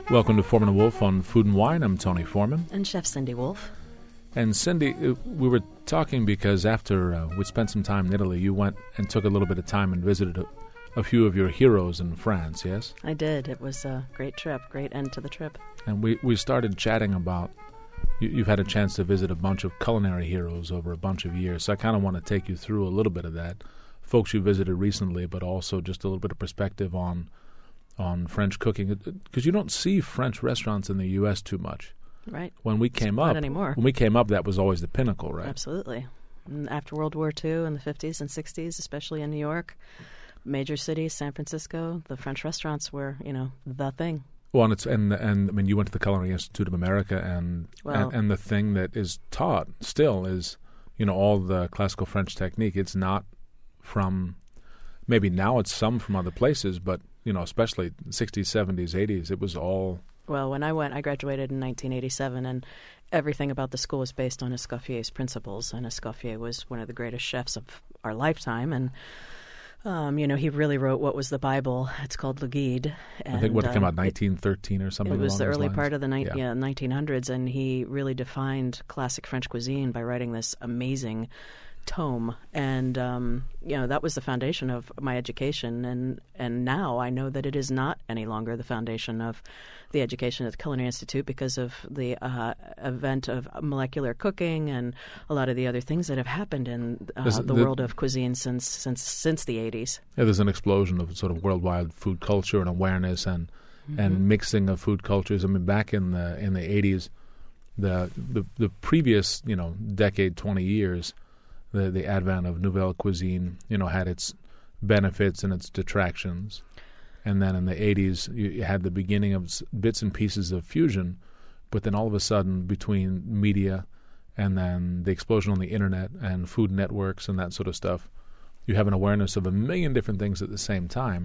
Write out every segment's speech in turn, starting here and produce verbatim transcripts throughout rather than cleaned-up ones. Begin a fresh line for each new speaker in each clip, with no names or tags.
Welcome to Foreman and Wolf on Food and Wine. I'm Tony Foreman.
And Chef Cindy Wolf.
And Cindy, we were talking because after uh, we spent some time in Italy, you went and took a little bit of time and visited a, a few of your heroes in France, yes?
I did. It was a great trip, great end to the trip.
And we, we started chatting about, you, you've had a chance to visit a bunch of culinary heroes over a bunch of years, so I kind of want to take you through a little bit of that. Folks you visited recently, but also just a little bit of perspective on on French cooking, because you don't see French restaurants in the U S too much.
Right.
When we came
Not
up,
anymore.
when we came up, that was always the pinnacle, right?
Absolutely. And after World War Two in the fifties and sixties, especially in New York, major cities, San Francisco, the French restaurants were, you know, the thing.
Well, and, it's, and and I mean, you went to the Culinary Institute of America, and,
Well,
and and the thing that is taught still is, you know, all the classical French technique. It's not from, maybe now it's some from other places, but you know, especially sixties, seventies, eighties, it was all.
Well, when I went, I graduated in nineteen eighty-seven, and everything about the school was based on Escoffier's principles. And Escoffier was one of the greatest chefs of our lifetime, and um, you know, he really wrote what was the Bible. It's called Le Guide. And,
I think what it came
uh,
out nineteen thirteen or something.
It was
along
the
those
early
lines.
part of the ni-
yeah.
yeah, nineteen hundreds, and he really defined classic French cuisine by writing this amazing tome. And um, you know, that was the foundation of my education, and and now I know that it is not any longer the foundation of the education at the Culinary Institute because of the uh, event of molecular cooking and a lot of the other things that have happened in uh,
There's-
the,
the-
world of cuisine since since since the eighties.
Yeah, there's an explosion of sort of worldwide food culture and awareness and and mixing of food cultures. I mean, back in the in the eighties, the the the previous you know decade, twenty years, the the advent of nouvelle cuisine, you know, had its benefits and its detractions. And then in the eighties, you, you had the beginning of s- bits and pieces of fusion, but then all of a sudden, between media and then the explosion on the internet and food networks and that sort of stuff, you have an awareness of a million different things at the same time.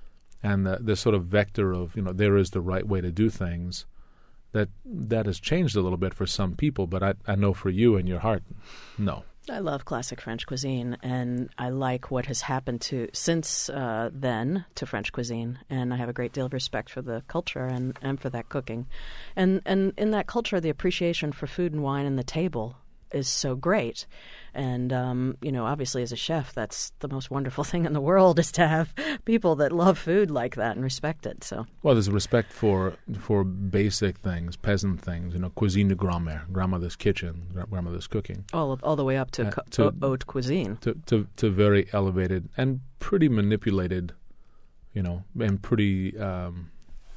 And the, the sort of vector of, you know, there is the right way to do things, that that has changed a little bit for some people, but I, I know for you in your heart, no.
I love classic French cuisine, and I like what has happened to since uh, then to French cuisine, and I have a great deal of respect for the culture and, and for that cooking. And, and in that culture, the appreciation for food and wine and the table is so great. And, um, you know, obviously as a chef, that's the most wonderful thing in the world is to have people that love food like that and respect it. So,
Well, there's a respect for for basic things, peasant things, you know, cuisine de grand-mère, grandmother's kitchen, gra- grandmother's cooking,
all, all the way up to,
Uh,
co-
to-
haute haute cuisine.
to, to, to very elevated and pretty manipulated, you know, and pretty um,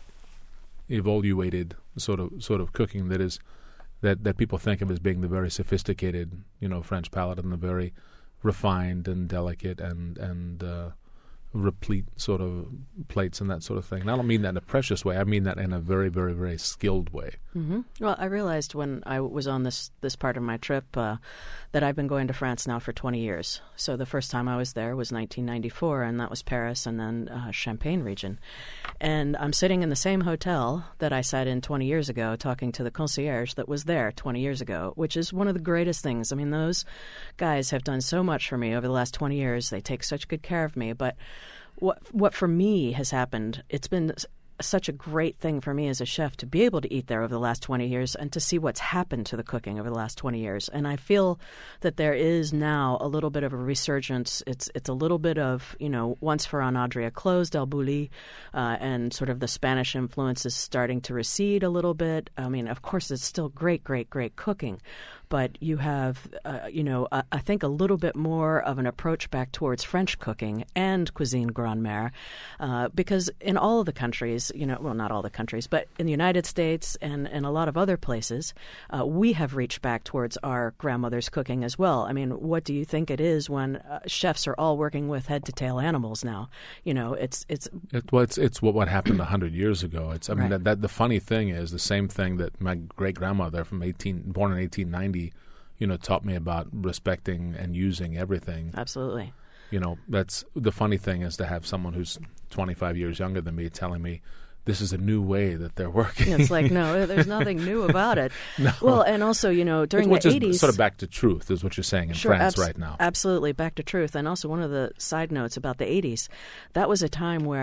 evaluated sort of sort of cooking that is that, that people think of as being the very sophisticated, you know, French palate and the very refined and delicate and and uh, replete sort of plates and that sort of thing. And I don't mean that in a precious way. I mean that in a very, very, very skilled way.
hmm Well, I realized when I was on this this part of my trip uh, that I've been going to France now for twenty years. So the first time I was there was nineteen ninety-four, and that was Paris and then uh, Champagne region. And I'm sitting in the same hotel that I sat in twenty years ago talking to the concierge that was there twenty years ago, which is one of the greatest things. I mean, those guys have done so much for me over the last twenty years. They take such good care of me. But what what for me has happened, it's been such a great thing for me as a chef to be able to eat there over the last twenty years and to see what's happened to the cooking over the last twenty years. And I feel that there is now a little bit of a resurgence. It's it's a little bit of, you know, once Ferran Adria closed, El Bulli, uh, and sort of the Spanish influence is starting to recede a little bit. I mean, of course, it's still great, great, great cooking. But you have, uh, you know, uh, I think a little bit more of an approach back towards French cooking and cuisine grand-mère, uh, because in all of the countries, you know, well, not all the countries, but in the United States and, and a lot of other places, uh, we have reached back towards our grandmother's cooking as well. I mean, what do you think it is when uh, chefs are all working with head-to-tail animals now? You know, it's it's
It, well, it's it's what, what happened a hundred years ago. It's I mean
Right.
that, that the funny thing is the same thing that my great grandmother from eighteen born in eighteen ninety, you know, taught me about respecting and using everything.
absolutely.
You know, that's the funny thing is to have someone who's twenty-five years younger than me telling me this is a new way that they're working.
It's like, no, there's nothing new about it.
No.
Well, and also, you know, during
Which
the
is
eighties...
sort of back to truth is what you're saying in
Sure,
France
abs-
right now.
Absolutely, back to truth. And also one of the side notes about the eighties, that was a time where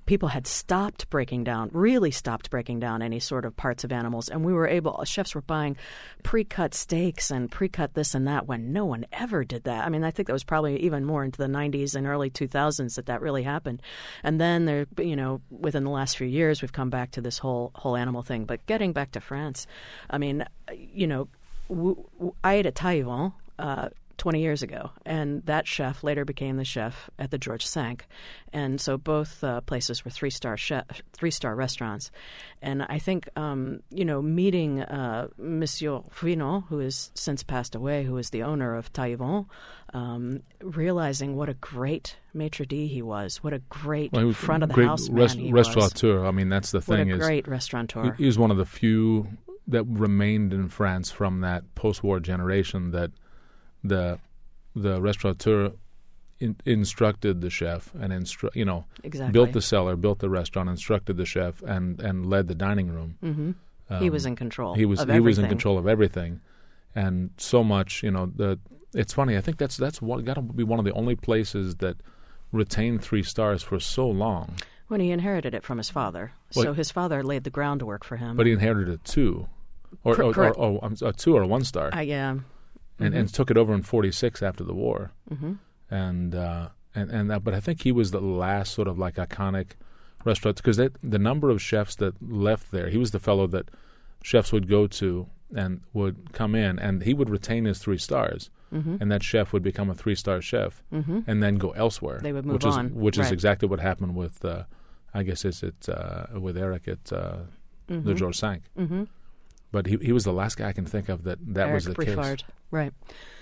people had stopped breaking down, really stopped breaking down any sort of parts of animals. And we were able, chefs were buying pre-cut steaks and pre-cut this and that when no one ever did that. I mean, I think that was probably even more into the nineties and early two thousands that that really happened. And then there, you know, within the last few years, we've come back to this whole whole animal thing. But getting back to France, I mean, you know, w- w- I ate at Taillevent uh twenty years ago, and that chef later became the chef at the Georges Cinq, and so both uh, places were three-star chef, three-star restaurants. And I think, um, you know, meeting uh, Monsieur Fuinon, who has since passed away, who is the owner of Taillevent, um, realizing what a great maitre d' he was, what a great
well,
front-of-the-house man
rest-
he
restaurateur.
was.
I mean, that's the thing.
What a
is
great restaurateur.
He, he was one of the few that remained in France from that post-war generation that the the restaurateur in, instructed the chef and instru- you know
exactly.
built the cellar, built the restaurant, instructed the chef, and, and led the dining room.
Mm-hmm. Um, he was in control.
He was
of
he
everything.
was in control of everything, and so much. You know, the it's funny. I think that's that's what got to be one of the only places that retained three stars for so long.
When he inherited it from his father,
well,
so his father laid the groundwork for him.
But he inherited a two, or
Cor-
or, or, or, or a two or a one star.
Uh, yeah.
And,
mm-hmm.
and took it over in forty-six after the war,
mm-hmm.
and uh, and and that, but I think he was the last sort of like iconic restaurant because the number of chefs that left there. He was the fellow that chefs would go to and would come in, and he would retain his three stars,
mm-hmm.
and that chef would become a three-star chef,
mm-hmm.
and then go elsewhere.
They would move
which
on,
is, which
right.
is exactly what happened with, uh, I guess, is it uh, with Eric at uh,
mm-hmm.
the Georges Cinq.
Mm-hmm.
But he he was the last guy I can think of that that
Eric
was the
Briffard.
case.
Right.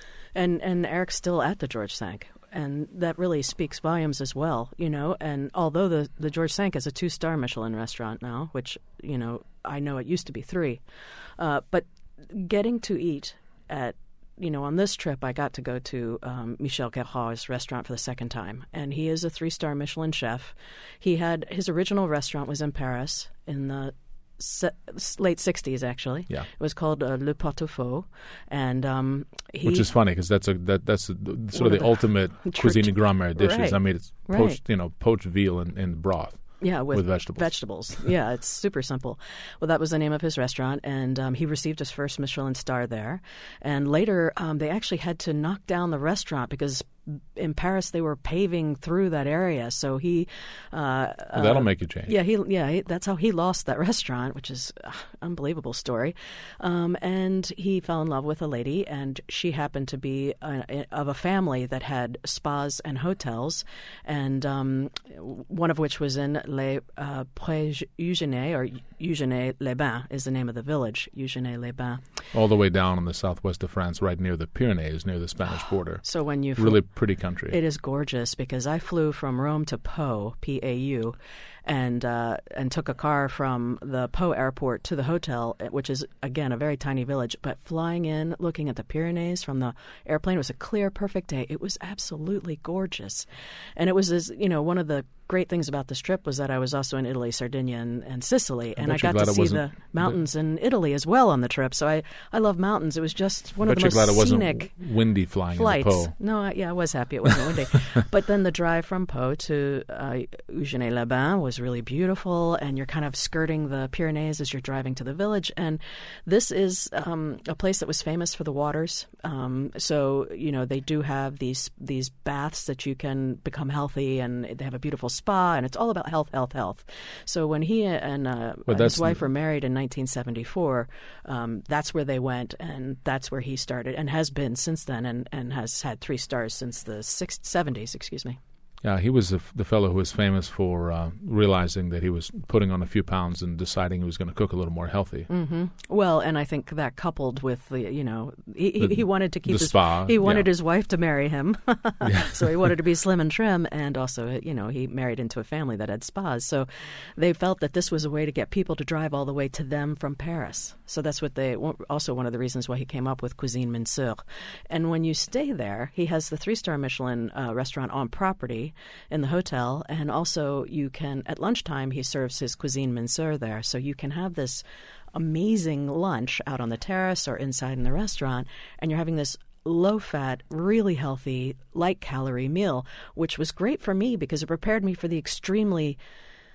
And and Eric's still at the Georges Cinq, and that really speaks volumes as well, you know. And although the, the Georges Cinq is a two-star Michelin restaurant now, which, you know, I know it used to be three, uh, but getting to eat at, you know, on this trip I got to go to um, Michel Guérard's restaurant for the second time, and he is a three-star Michelin chef. He had, his original restaurant was in Paris in the Se- late sixties, actually.
Yeah,
it was called uh, Le Pot-au-Feu, and um, he,
which is funny because that's a that that's a, sort of the,
the
ultimate cuisine grand-mère dishes.
Right.
I mean, it's poached,
right.
you know, poached veal in, in broth.
Yeah, with,
with vegetables.
Vegetables. Yeah, it's super simple. Well, that was the name of his restaurant, and um, he received his first Michelin star there. And later, um, they actually had to knock down the restaurant because in Paris they were paving through that area. So he, uh,
well, that'll
uh,
make you change.
Yeah, he, yeah, he, that's how he lost that restaurant, which is an uh, unbelievable story. Um, and he fell in love with a lady, and she happened to be uh, of a family that had spas and hotels, and um, one of which was in Les uh, Prés Eugène, or Eugène-les-Bains is the name of the village, Eugène-les-Bains.
All the way down in the southwest of France, right near the Pyrenees, near the Spanish border.
So when you
really pretty country.
It is gorgeous because I flew from Rome to Pau, P A U, and uh, and took a car from the Pau airport to the hotel, which is, again, a very tiny village. But flying in, looking at the Pyrenees from the airplane, it was a clear, perfect day. It was absolutely gorgeous. And it was, as you know, one of the great things about this trip was that I was also in Italy, Sardinia, and, and Sicily, and I, I got to see the mountains in Italy as well on the trip. So I, I love mountains. It was just one
I
of the
bet
most
you're glad
scenic
it wasn't windy flying
flights.
in Pau.
No, I, yeah, I was happy it wasn't windy. But then the drive from Pau to uh, Eugène-les-Bains was really beautiful, and you're kind of skirting the Pyrenees as you're driving to the village. And this is um, a place that was famous for the waters. Um, so, you know, they do have these these baths that you can become healthy, and they have a beautiful spa, and it's all about health, health, health. So when he and uh,
well,
his wife were married in nineteen seventy-four, um, that's where they went, and that's where he started, and has been since then, and, and has had three stars since the six, seventies, excuse me.
Yeah, he was the, the fellow who was famous for uh, realizing that he was putting on a few pounds and deciding he was going to cook a little more healthy.
Mm-hmm. Well, and I think that coupled with the, you know, he,
the,
he wanted to keep
the
his
spa.
He wanted
yeah.
his wife to marry him,
yeah.
So he wanted to be slim and trim, and also, you know, he married into a family that had spas. So they felt that this was a way to get people to drive all the way to them from Paris. So that's what they also one of the reasons why he came up with Cuisine Minceur. And when you stay there, he has the three-star Michelin uh, restaurant on property in the hotel. And also you can, at lunchtime, he serves his Cuisine Minceur there. So you can have this amazing lunch out on the terrace or inside in the restaurant, and you're having this low-fat, really healthy, light-calorie meal, which was great for me because it prepared me for the extremely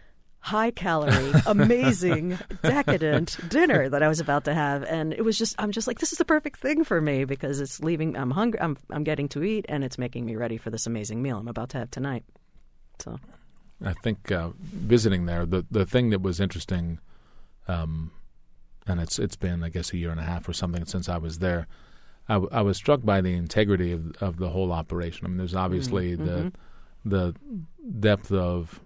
high-calorie, amazing, decadent dinner that I was about to have, and it was just I'm just like, this is the perfect thing for me because it's leaving. I'm hungry. I'm I'm getting to eat, and it's making me ready for this amazing meal I'm about to have tonight. So,
I think uh, visiting there, the the thing that was interesting, um, and it's it's been I guess a year and a half or something since I was there. I, w- I was struck by the integrity of of the whole operation. I mean, there's obviously mm-hmm. the the depth of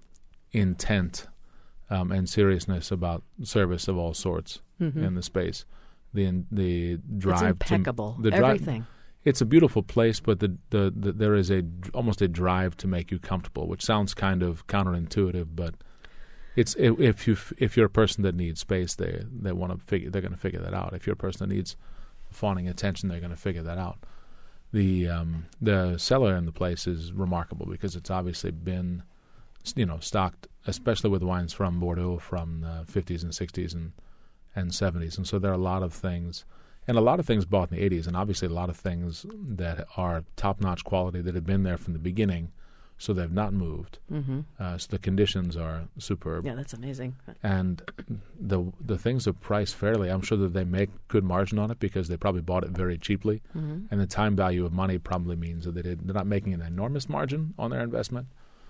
intent um, and seriousness about service of all sorts mm-hmm. in the space. The the drive,
it's impeccable.
To, the
Everything.
Drive, it's a beautiful place, but the, the, the there is a almost a drive to make you comfortable, which sounds kind of counterintuitive, but it's if you if you're a person that needs space, they they want to figure they're going to figure that out. If you're a person that needs fawning attention, they're going to figure that out. The um, the cellar in the place is remarkable because it's obviously been, you know, stocked, especially with wines from Bordeaux from the fifties and sixties and, and seventies. And so there are a lot of things, and a lot of things bought in the eighties, and obviously a lot of things that are top-notch quality that have been there from the beginning, so they've not moved. Mm-hmm. Uh, so the conditions are superb.
Yeah, that's amazing.
And the the things are priced fairly. I'm sure that they make good margin on it because they probably bought it very cheaply. Mm-hmm. And the time value of money probably means that they did, they're not making an enormous margin on their investment.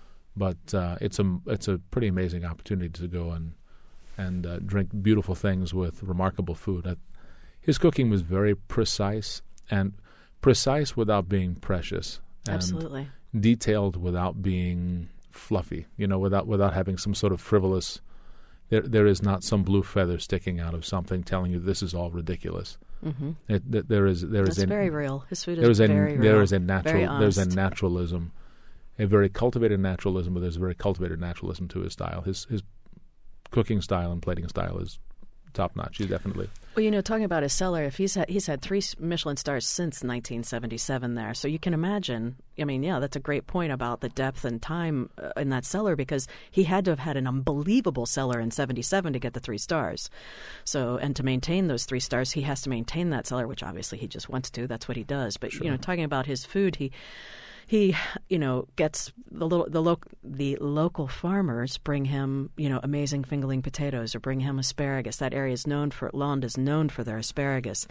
But uh, it's a it's a pretty amazing opportunity to go and and uh, drink beautiful things with remarkable food. Uh, his cooking was very precise and precise without being precious. And
absolutely.
Detailed without being fluffy, you know, without without having some sort of frivolous. There, there is not some blue feather sticking out of something telling you this is all ridiculous. Mm-hmm. It, th- there is there
That's
is a,
very real. His food is
there is a,
very real.
There is a natural.
Very honest.
There's a naturalism, a very cultivated naturalism, but there's a very cultivated naturalism to his style. His his cooking style and plating style is top notch. He's definitely.
Well, you know, talking about his cellar, if he's had, he's had three Michelin stars since nineteen seventy-seven there. So you can imagine, I mean, yeah, that's a great point about the depth and time uh, in that cellar because he had to have had an unbelievable cellar in seventy-seven to get the three stars. So, and to maintain those three stars, he has to maintain that cellar, which obviously he just wants to. That's what he does. But, sure. you know, talking about his food, he... He, you know, gets the little, the local the local farmers bring him, you know, amazing fingerling potatoes or bring him asparagus. That area is known for Landes is known for their asparagus.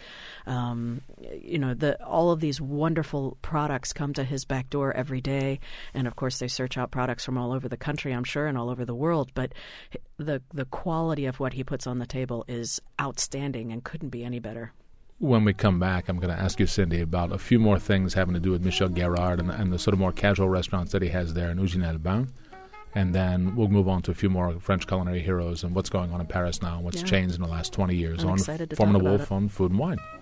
Um, you know, the all of these wonderful products come to his back door every day, and of course they search out products from all over the country, I'm sure, and all over the world. But the the quality of what he puts on the table is outstanding and couldn't be any better.
When we come back, I'm going to ask you, Cindy, about a few more things having to do with Michel Guérard and, and the sort of more casual restaurants that he has there in Ugine-les-Bains. And then we'll move on to a few more French culinary heroes and what's going on in Paris now and what's yeah. changed in the last twenty years
I'm
on
excited to
Foreman
talk
and
about
Wolf
it.
on Food and Wine.